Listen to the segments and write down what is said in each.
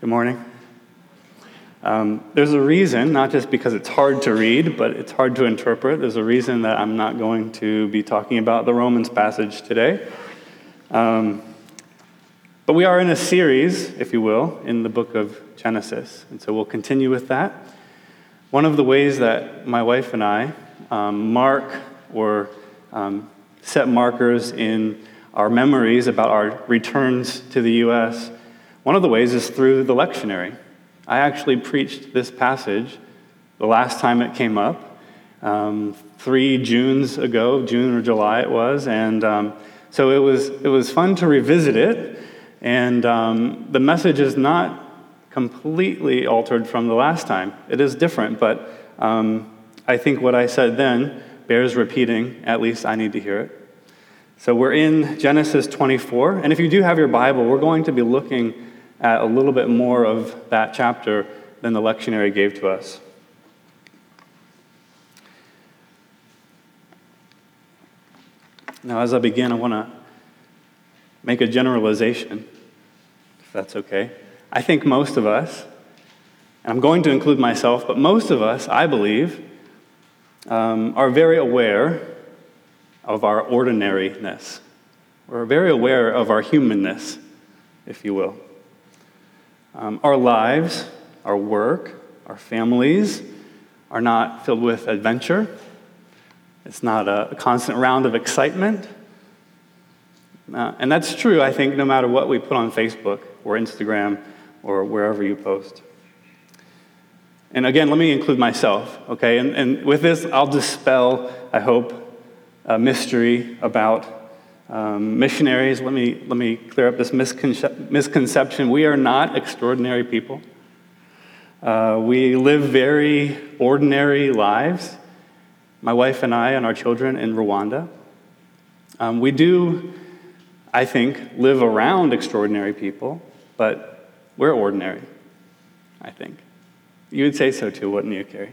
Good morning. There's a reason, not just because it's hard to read, but it's hard to interpret. There's a reason that I'm not going to be talking about the Romans passage today. But we are in a series, if you will, in the book of Genesis. And so we'll continue with that. One of the ways that my wife and I mark or set markers in our memories about our returns to the U.S., one of the ways is through the lectionary. I actually preached this passage the last time it came up, 3 Junes ago, June or July it was, and so it was fun to revisit it, and the message is not completely altered from the last time. It is different, but I think what I said then bears repeating. At least I need to hear it. So we're in Genesis 24, and if you do have your Bible, we're going to be looking at a little bit more of that chapter than the lectionary gave to us. Now, as I begin, I want to make a generalization, if that's okay. I think most of us, and I'm going to include myself, but most of us, I believe, are very aware of our ordinariness. We're very aware of our humanness, if you will. Our lives, our work, our families are not filled with adventure. It's not a constant round of excitement. And that's true, I think, no matter what we put on Facebook or Instagram or wherever you post. And again, let me include myself, okay? And with this, I'll dispel, I hope, a mystery about missionaries. Let me clear up this misconception. We are not extraordinary people. We live very ordinary lives. My wife and I and our children in Rwanda. We do, I think, live around extraordinary people, but we're ordinary, I think. You would say so too, wouldn't you, Carrie?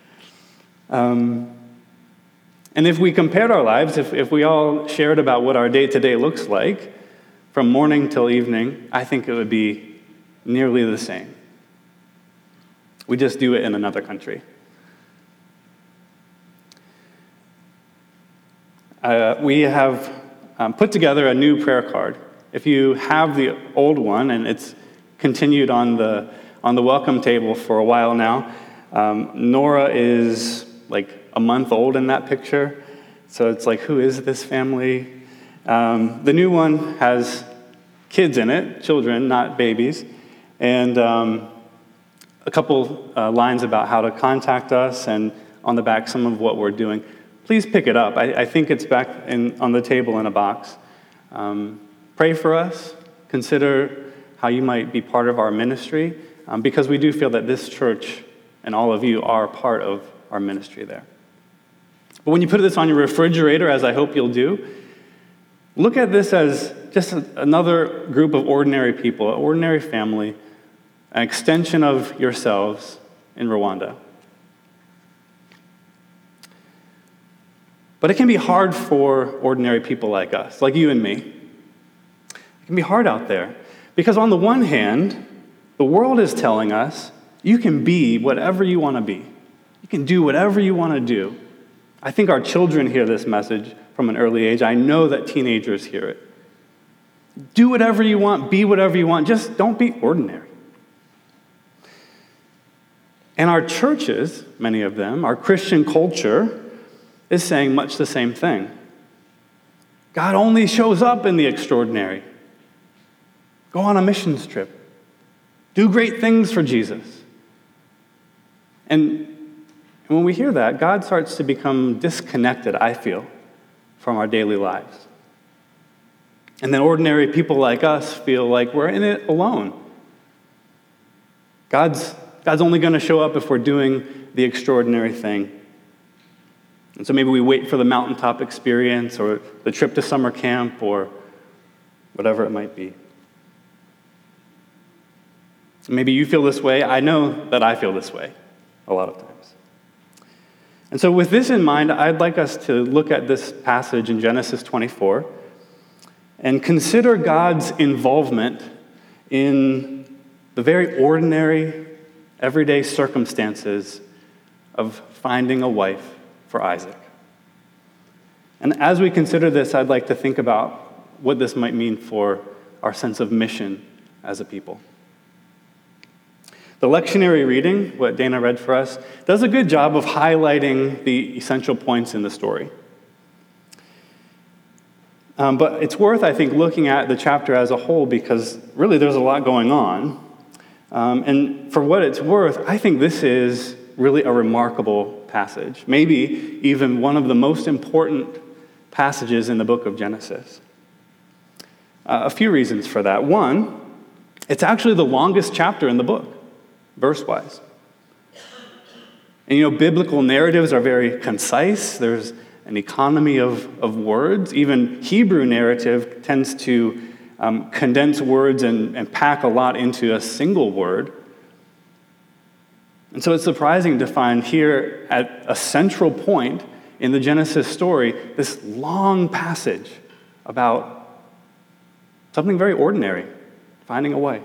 And if we compared our lives, if we all shared about what our day-to-day looks like, from morning till evening, I think it would be nearly the same. We just do it in another country. We have put together a new prayer card. If you have the old one, and it's continued on the welcome table for a while now, Nora is like a month old in that picture. So it's like, who is this family? The new one has kids in it, children, not babies, and a couple lines about how to contact us, and on the back, some of what we're doing. Please pick it up. I think it's back on the table in a box. Pray for us. Consider how you might be part of our ministry, because we do feel that this church and all of you are part of our ministry there. But when you put this on your refrigerator, as I hope you'll do, look at this as just another group of ordinary people, an ordinary family, an extension of yourselves in Rwanda. But it can be hard for ordinary people like us, like you and me. It can be hard out there. Because on the one hand, the world is telling us you can be whatever you want to be. You can do whatever you want to do. I think our children hear this message from an early age. I know that teenagers hear it. Do whatever you want, be whatever you want, just don't be ordinary. And our churches, many of them, our Christian culture, is saying much the same thing. God only shows up in the extraordinary. Go on a missions trip. Do great things for Jesus. And when we hear that, God starts to become disconnected, I feel, from our daily lives. And then ordinary people like us feel like we're in it alone. God's only going to show up if we're doing the extraordinary thing. And so maybe we wait for the mountaintop experience or the trip to summer camp or whatever it might be. Maybe you feel this way. I know that I feel this way a lot of times. And so with this in mind, I'd like us to look at this passage in Genesis 24 and consider God's involvement in the very ordinary, everyday circumstances of finding a wife for Isaac. And as we consider this, I'd like to think about what this might mean for our sense of mission as a people. The lectionary reading, what Dana read for us, does a good job of highlighting the essential points in the story. But it's worth, I think, looking at the chapter as a whole because really there's a lot going on. And for what it's worth, I think this is really a remarkable passage, maybe even one of the most important passages in the book of Genesis. A few reasons for that. One, it's actually the longest chapter in the book, verse-wise. And biblical narratives are very concise. There's an economy of words. Even Hebrew narrative tends to condense words and pack a lot into a single word. And so it's surprising to find here at a central point in the Genesis story this long passage about something very ordinary, finding a wife.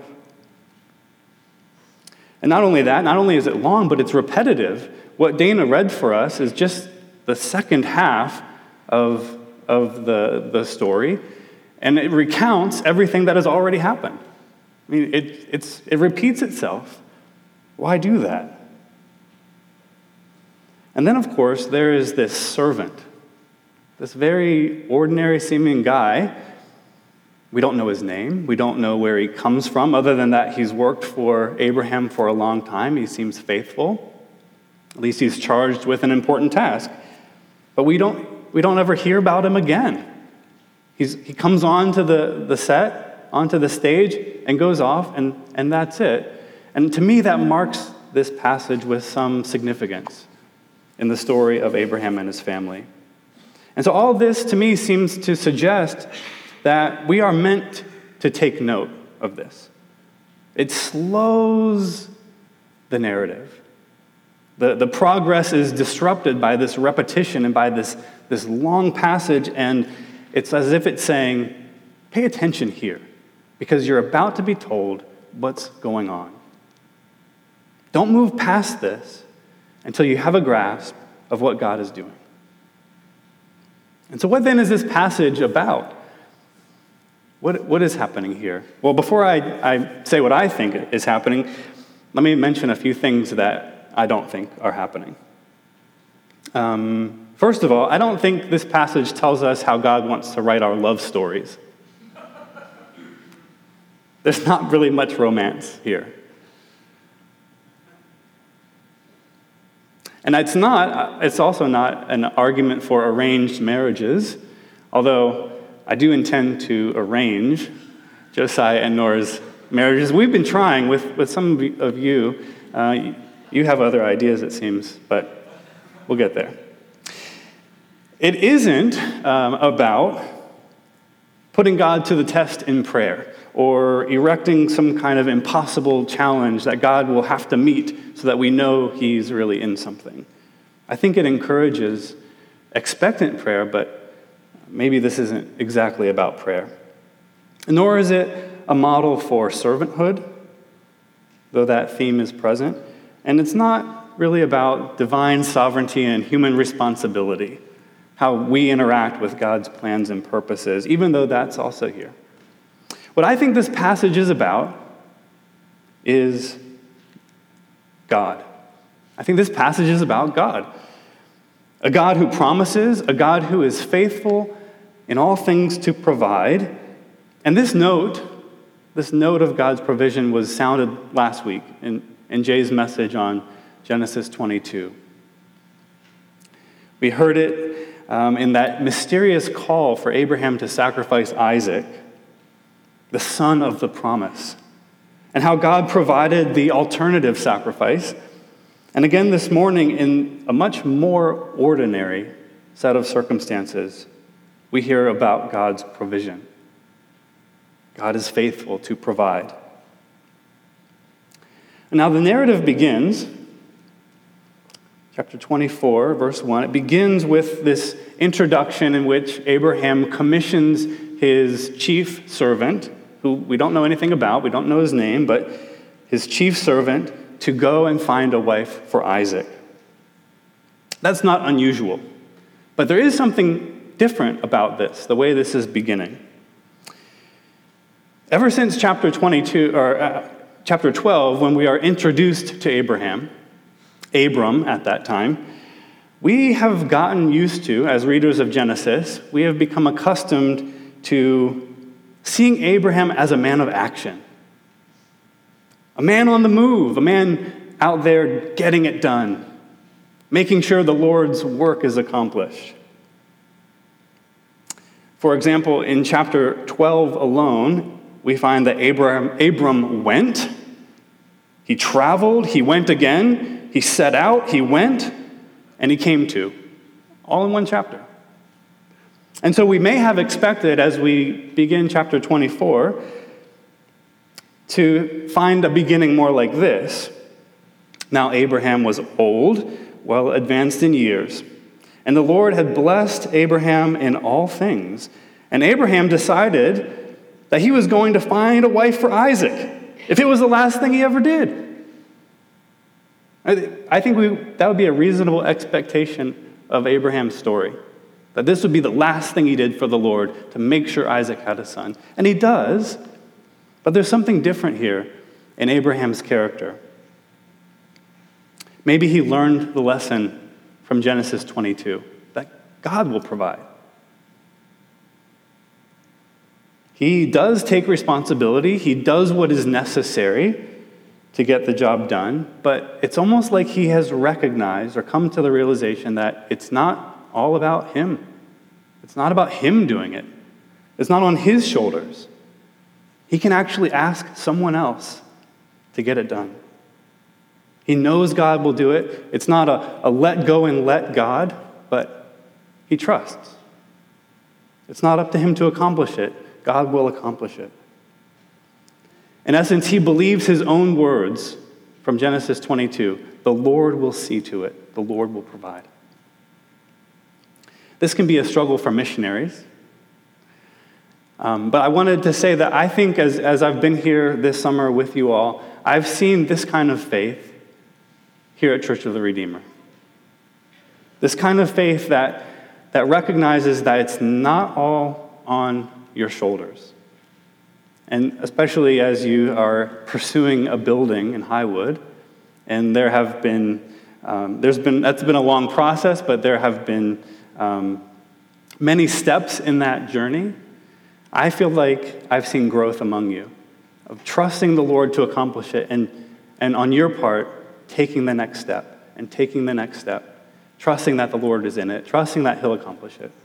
And not only is it long, but it's repetitive. What Dana read for us is just the second half of the story, and it recounts everything that has already happened. I mean, it repeats itself. Why do that? And then, of course, there is this servant, this very ordinary-seeming guy. We don't know his name. We don't know where he comes from, other than that he's worked for Abraham for a long time. He seems faithful. At least he's charged with an important task. But we don't ever hear about him again. He comes onto the set, onto the stage, and goes off, and that's it. And to me, that marks this passage with some significance in the story of Abraham and his family. And so all this, to me, seems to suggest that we are meant to take note of this. It slows the narrative. The progress is disrupted by this repetition and by this long passage, and it's as if it's saying, pay attention here, because you're about to be told what's going on. Don't move past this until you have a grasp of what God is doing. And so what then is this passage about? What is happening here? Well, before I say what I think is happening, let me mention a few things that I don't think are happening. First of all, I don't think this passage tells us how God wants to write our love stories. There's not really much romance here. And it's also not an argument for arranged marriages, although I do intend to arrange Josiah and Nora's marriages. We've been trying with some of you. You have other ideas, it seems, but we'll get there. It isn't about putting God to the test in prayer or erecting some kind of impossible challenge that God will have to meet so that we know he's really in something. I think it encourages expectant prayer, but maybe this isn't exactly about prayer. Nor is it a model for servanthood, though that theme is present. And it's not really about divine sovereignty and human responsibility, how we interact with God's plans and purposes, even though that's also here. What I think this passage is about is God. I think this passage is about God. A God who promises, a God who is faithful in all things to provide. And this note of God's provision was sounded last week in Jay's message on Genesis 22. We heard it in that mysterious call for Abraham to sacrifice Isaac, the son of the promise, and how God provided the alternative sacrifice. And again this morning, in a much more ordinary set of circumstances, we hear about God's provision. God is faithful to provide. And now the narrative begins, chapter 24, verse 1. It begins with this introduction in which Abraham commissions his chief servant, who we don't know anything about, we don't know his name, but his chief servant, to go and find a wife for Isaac. That's not unusual, but there is something different about this, the way this is beginning. Ever since chapter 12, when we are introduced to Abram at that time, we have gotten used to, as readers of Genesis, we have become accustomed to seeing Abraham as a man of action, a man on the move, a man out there getting it done, making sure the Lord's work is accomplished. For example, in chapter 12 alone, we find that Abram went, he traveled, he went again, he set out, he went, and he came to, all in one chapter. And so we may have expected, as we begin chapter 24, to find a beginning more like this. Now Abraham was old, well advanced in years, and the Lord had blessed Abraham in all things. And Abraham decided that he was going to find a wife for Isaac, if it was the last thing he ever did. I think that would be a reasonable expectation of Abraham's story, that this would be the last thing he did for the Lord, to make sure Isaac had a son. And he does, but there's something different here in Abraham's character. Maybe he learned the lesson from Genesis 22, that God will provide. He does take responsibility. He does what is necessary to get the job done, but it's almost like he has recognized or come to the realization that it's not all about him. It's not about him doing it. It's not on his shoulders. He can actually ask someone else to get it done. He knows God will do it. It's not a let go and let God, but he trusts. It's not up to him to accomplish it. God will accomplish it. In essence, he believes his own words from Genesis 22. The Lord will see to it. The Lord will provide. This can be a struggle for missionaries. But I wanted to say that I think as I've been here this summer with you all, I've seen this kind of faith here at Church of the Redeemer. This kind of faith that recognizes that it's not all on your shoulders. And especially as you are pursuing a building in Highwood, and that's been a long process, but there have been many steps in that journey. I feel like I've seen growth among you, of trusting the Lord to accomplish it, and on your part, taking the next step, and taking the next step, trusting that the Lord is in it, trusting that he'll accomplish it.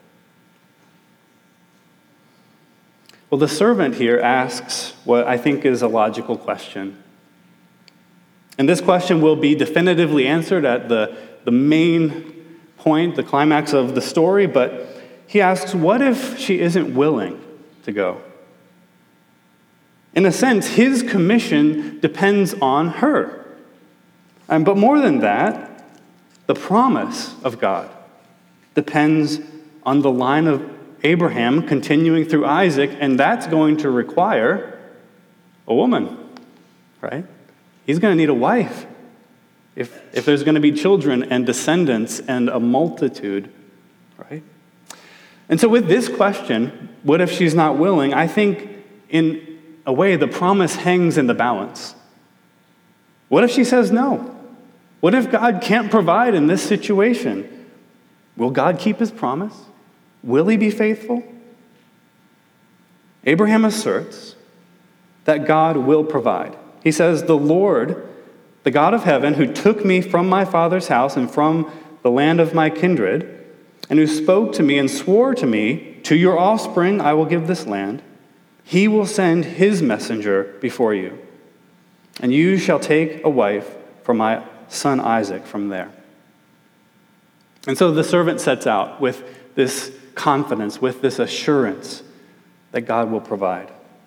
Well, the servant here asks what I think is a logical question. And this question will be definitively answered at the main point, the climax of the story, but he asks, what if she isn't willing to go? In a sense, his commission depends on her. But more than that, the promise of God depends on the line of Abraham continuing through Isaac, and that's going to require a woman, right? He's going to need a wife if there's going to be children and descendants and a multitude, right? And so with this question, what if she's not willing, I think in a way the promise hangs in the balance. What if she says no? What if God can't provide in this situation? Will God keep his promise? Will he be faithful? Abraham asserts that God will provide. He says, the Lord, the God of heaven, who took me from my father's house and from the land of my kindred, and who spoke to me and swore to me, to your offspring I will give this land, he will send his messenger before you, and you shall take a wife for my son Isaac from there. And so the servant sets out with this confidence, with this assurance that God will provide.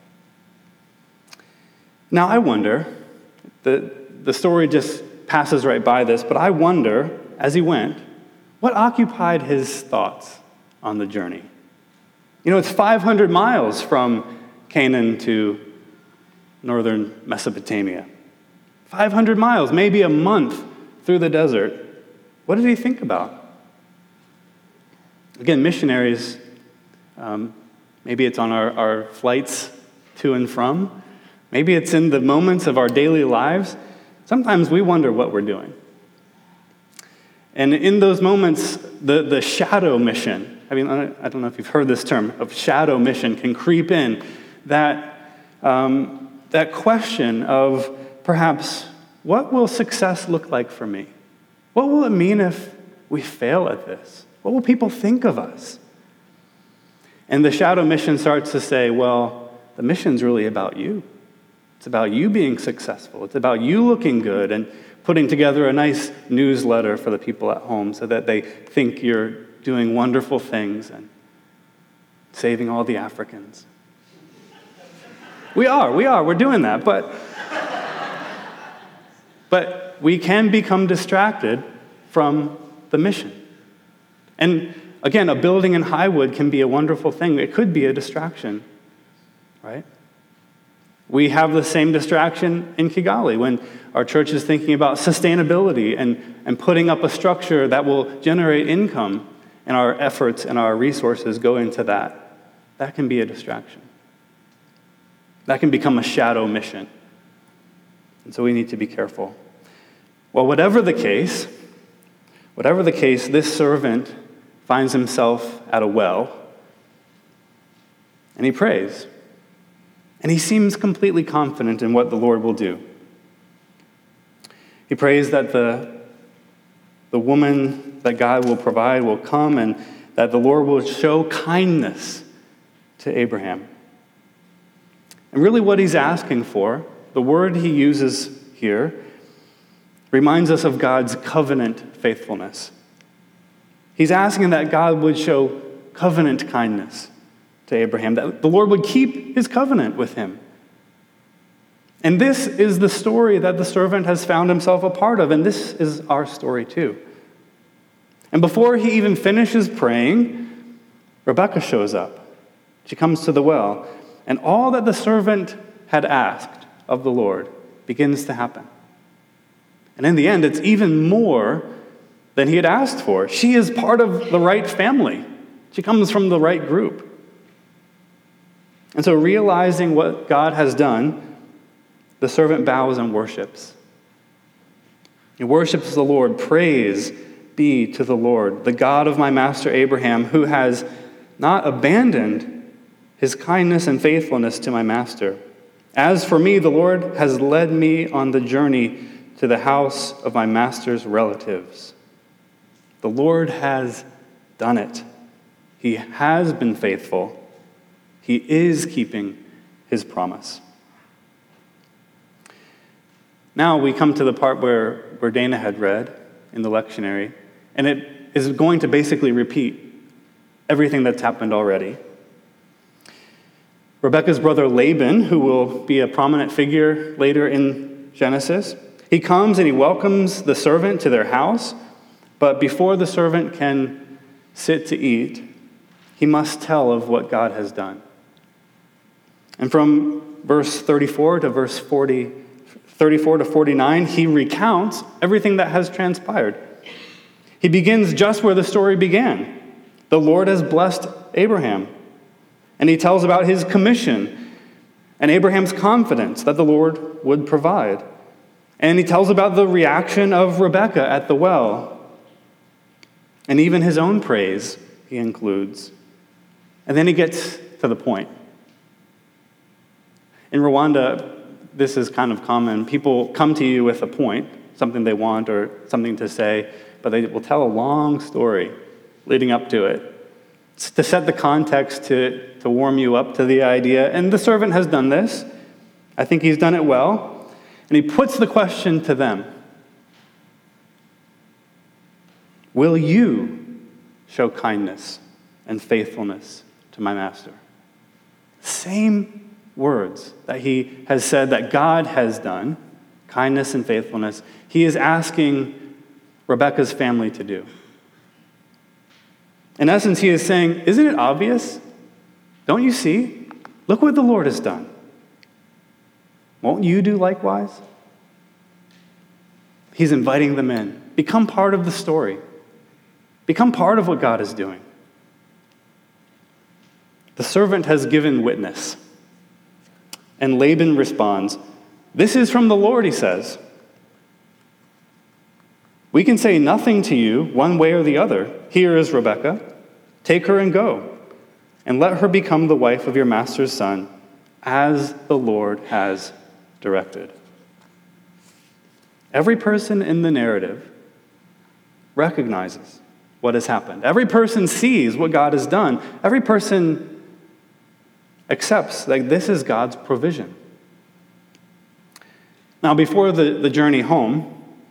Now I wonder, the story just passes right by this, but I wonder, as he went, what occupied his thoughts on the journey? You know, it's 500 miles from Canaan to northern Mesopotamia. 500 miles, maybe a month through the desert. What did he think about? Again, missionaries, maybe it's on our flights to and from. Maybe it's in the moments of our daily lives. Sometimes we wonder what we're doing. And in those moments, the shadow mission, I don't know if you've heard this term, of shadow mission can creep in. That question of perhaps, what will success look like for me? What will it mean if we fail at this? What will people think of us? And the shadow mission starts to say, well, the mission's really about you. It's about you being successful. It's about you looking good and putting together a nice newsletter for the people at home so that they think you're doing wonderful things and saving all the Africans. We're doing that, but we can become distracted from the mission. And again, a building in Highwood can be a wonderful thing. It could be a distraction, right? We have the same distraction in Kigali when our church is thinking about sustainability and putting up a structure that will generate income, and our efforts and our resources go into that. That can be a distraction. That can become a shadow mission. And so we need to be careful. Well, whatever the case, this servant finds himself at a well, and he prays. And he seems completely confident in what the Lord will do. He prays that the woman that God will provide will come, and that the Lord will show kindness to Abraham. And really what he's asking for, the word he uses here, reminds us of God's covenant faithfulness. He's asking that God would show covenant kindness to Abraham, that the Lord would keep his covenant with him. And this is the story that the servant has found himself a part of, and this is our story too. And before he even finishes praying, Rebekah shows up. She comes to the well, and all that the servant had asked of the Lord begins to happen. And in the end, it's even more than he had asked for. She is part of the right family. She comes from the right group. And so realizing what God has done, the servant bows and worships. He worships the Lord. Praise be to the Lord, the God of my master Abraham, who has not abandoned his kindness and faithfulness to my master. As for me, the Lord has led me on the journey to the house of my master's relatives. The Lord has done it. He has been faithful. He is keeping his promise. Now we come to the part where Dana had read in the lectionary, and it is going to basically repeat everything that's happened already. Rebekah's brother Laban, who will be a prominent figure later in Genesis, he comes and he welcomes the servant to their house, but before the servant can sit to eat, he must tell of what God has done. And from verse 34 to 49, he recounts everything that has transpired. He begins just where the story began. The Lord has blessed Abraham. And he tells about his commission and Abraham's confidence that the Lord would provide. And he tells about the reaction of Rebekah at the well. And even his own praise he includes. And then he gets to the point. In Rwanda, this is kind of common. People come to you with a point, something they want or something to say, but they will tell a long story leading up to it to set the context, to warm you up to the idea. And the servant has done this. I think he's done it well. And he puts the question to them. Will you show kindness and faithfulness to my master? Same words that he has said that God has done, kindness and faithfulness, he is asking Rebekah's family to do. In essence, he is saying, isn't it obvious? Don't you see? Look what the Lord has done. Won't you do likewise? he's inviting them in. Become part of the story. Become part of what God is doing. The servant has given witness. And Laban responds, "This is from the Lord," he says. "We can say nothing to you one way or the other. Here is Rebekah. Take her and go, and let her become the wife of your master's son, as the Lord has directed." Every person in the narrative recognizes what has happened. Every person sees what God has done. Every person accepts that this is God's provision. Now, before the journey home,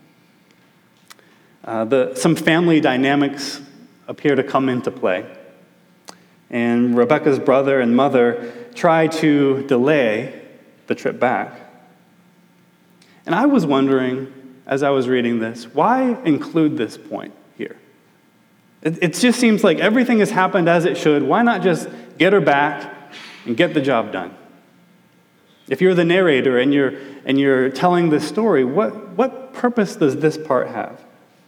some family dynamics appear to come into play. And Rebekah's brother and mother try to delay the trip back. And I was wondering, as I was reading this, why include this point here? It just seems like everything has happened as it should. Why not just get her back and get the job done? If you're the narrator and you're telling this story, what purpose does this part have?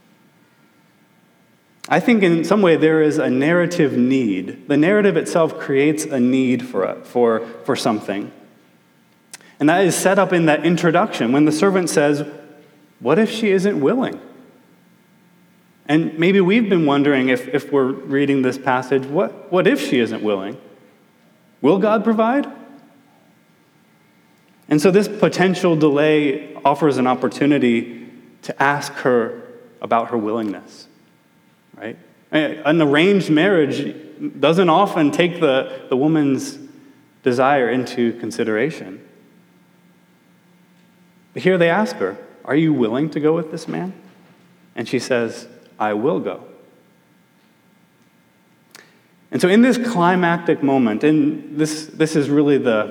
I think in some way there is a narrative need. The narrative itself creates a need for something. And that is set up in that introduction when the servant says, "What if she isn't willing?" And maybe we've been wondering if we're reading this passage, what if she isn't willing? Will God provide? And so this potential delay offers an opportunity to ask her about her willingness, right? An arranged marriage doesn't often take the woman's desire into consideration. But here they ask her, "Are you willing to go with this man?" And she says, "I will go." And so in this climactic moment, and this is really the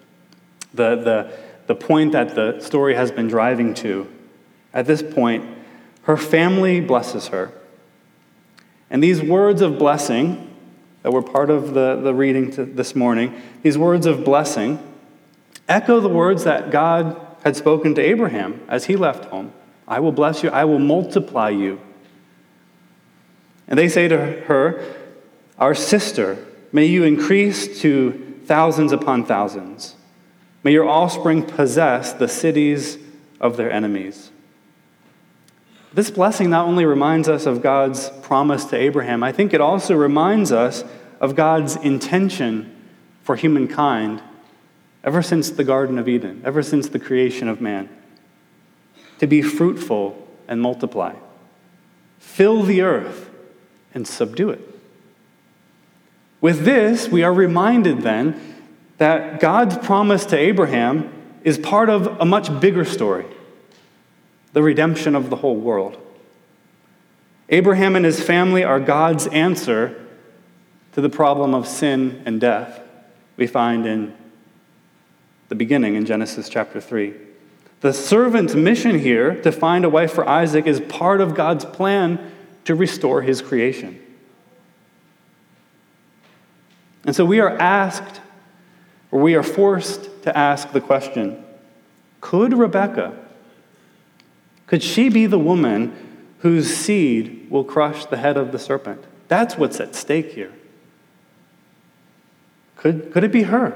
point that the story has been driving to, at this point, her family blesses her. And these words of blessing that were part of the reading this morning, these words of blessing echo the words that God had spoken to Abraham as he left home. "I will bless you, I will multiply you." And they say to her, "Our sister, may you increase to thousands upon thousands. May your offspring possess the cities of their enemies." This blessing not only reminds us of God's promise to Abraham, I think it also reminds us of God's intention for humankind ever since the Garden of Eden, ever since the creation of man, to be fruitful and multiply. Fill the earth and subdue it. With this, we are reminded then that God's promise to Abraham is part of a much bigger story, the redemption of the whole world. Abraham and his family are God's answer to the problem of sin and death we find in the beginning in Genesis chapter 3. The servant's mission here to find a wife for Isaac is part of God's plan to restore his creation. And so we are forced to ask the question, could Rebekah, could she be the woman whose seed will crush the head of the serpent? That's what's at stake here. Could it be her?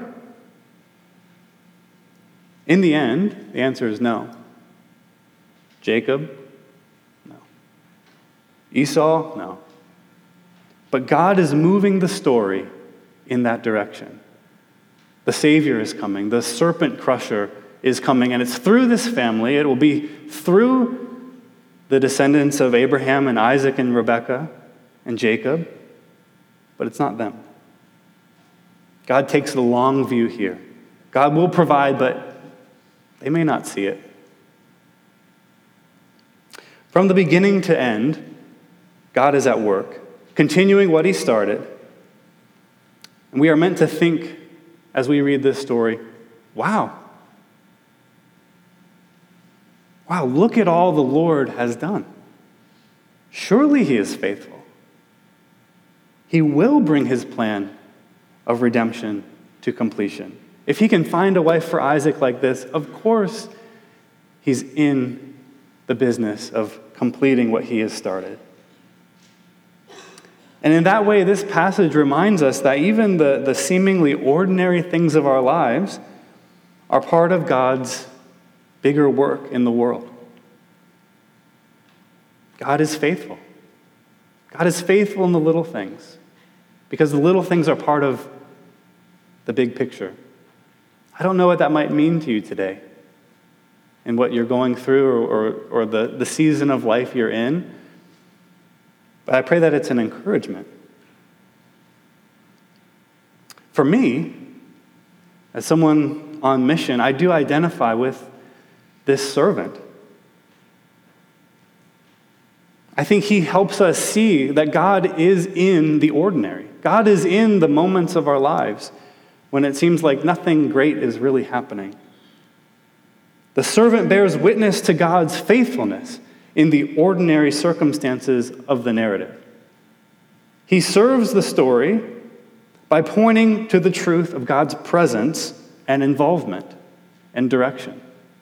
In the end, the answer is no. Jacob? No. Esau? No. But God is moving the story in that direction. The Savior is coming. The serpent crusher is coming. And it's through this family. It will be through the descendants of Abraham and Isaac and Rebekah and Jacob. But it's not them. God takes the long view here. God will provide, but they may not see it. From the beginning to end, God is at work, continuing what he started. And we are meant to think, as we read this story, wow, look at all the Lord has done. Surely he is faithful. He will bring his plan of redemption to completion. If he can find a wife for Isaac like this, of course he's in the business of completing what he has started. And in that way, this passage reminds us that even the seemingly ordinary things of our lives are part of God's bigger work in the world. God is faithful. God is faithful in the little things, because the little things are part of the big picture. I don't know what that might mean to you today and what you're going through or the season of life you're in, but I pray that it's an encouragement. For me, as someone on mission, I do identify with this servant. I think he helps us see that God is in the ordinary. God is in the moments of our lives when it seems like nothing great is really happening. The servant bears witness to God's faithfulness in the ordinary circumstances of the narrative. He serves the story by pointing to the truth of God's presence and involvement and direction.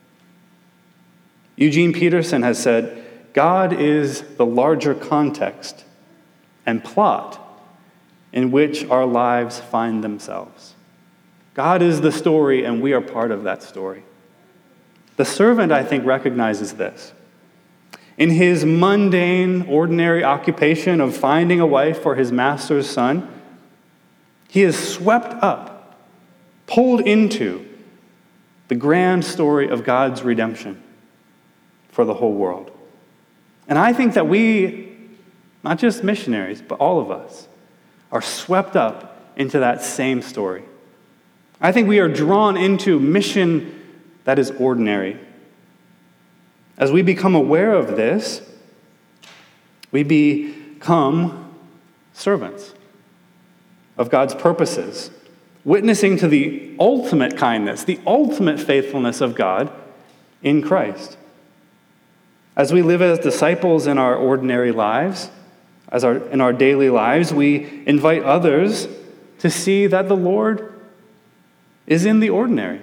Eugene Peterson has said, God is the larger context and plot in which our lives find themselves. God is the story, and we are part of that story. The servant, I think, recognizes this. In his mundane, ordinary occupation of finding a wife for his master's son, he is swept up, pulled into the grand story of God's redemption for the whole world. And I think that we, not just missionaries, but all of us, are swept up into that same story. I think we are drawn into mission that is ordinary. As we become aware of this, we become servants of God's purposes, witnessing to the ultimate kindness, the ultimate faithfulness of God in Christ. As we live as disciples in our ordinary lives, in our daily lives, we invite others to see that the Lord is in the ordinary.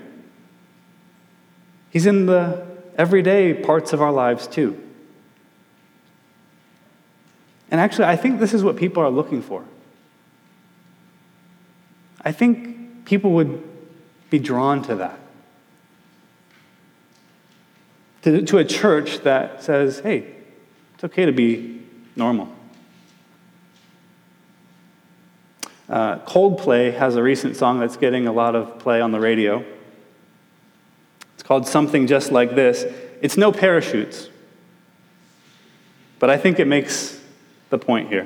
He's in the everyday parts of our lives too. And actually, I think this is what people are looking for. I think people would be drawn to that. To a church that says, hey, it's okay to be normal. Coldplay has a recent song that's getting a lot of play on the radio. It's called Something Just Like This. It's no parachutes, but I think it makes the point here.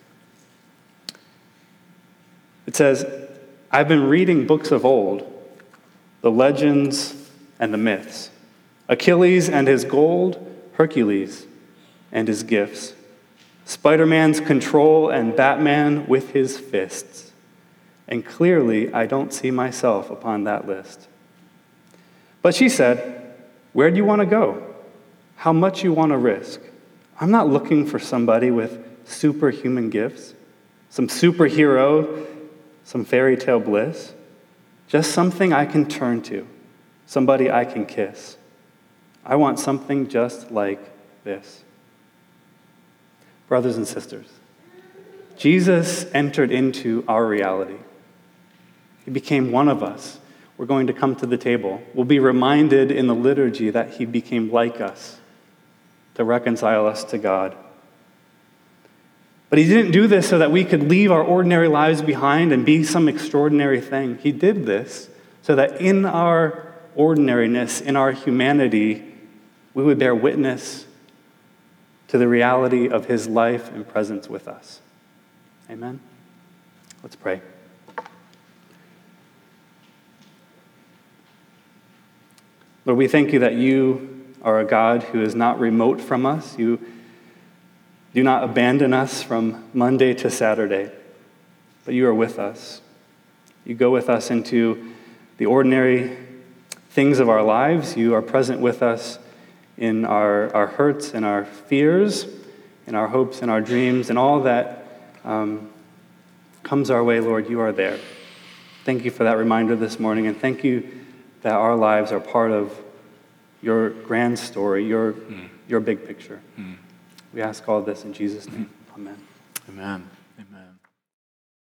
It says, I've been reading books of old, the legends and the myths, Achilles and his gold, Hercules and his gifts, Spider-Man's control and Batman with his fists. And clearly, I don't see myself upon that list. But she said, where do you want to go? How much you want to risk? I'm not looking for somebody with superhuman gifts, some superhero, some fairy tale bliss. Just something I can turn to, somebody I can kiss. I want something just like this. Brothers and sisters, Jesus entered into our reality. He became one of us. We're going to come to the table. We'll be reminded in the liturgy that he became like us to reconcile us to God. But he didn't do this so that we could leave our ordinary lives behind and be some extraordinary thing. He did this so that in our ordinariness, in our humanity, we would bear witness to the reality of his life and presence with us. Amen? Let's pray. Lord, we thank you that you are a God who is not remote from us. You do not abandon us from Monday to Saturday, but you are with us. You go with us into the ordinary things of our lives. You are present with us in our hurts and our fears, in our hopes and our dreams, and all that comes our way, Lord, you are there. Thank you for that reminder this morning, and thank you that our lives are part of your grand story, your your big picture. We ask all this in Jesus' name. Amen. Amen. Amen.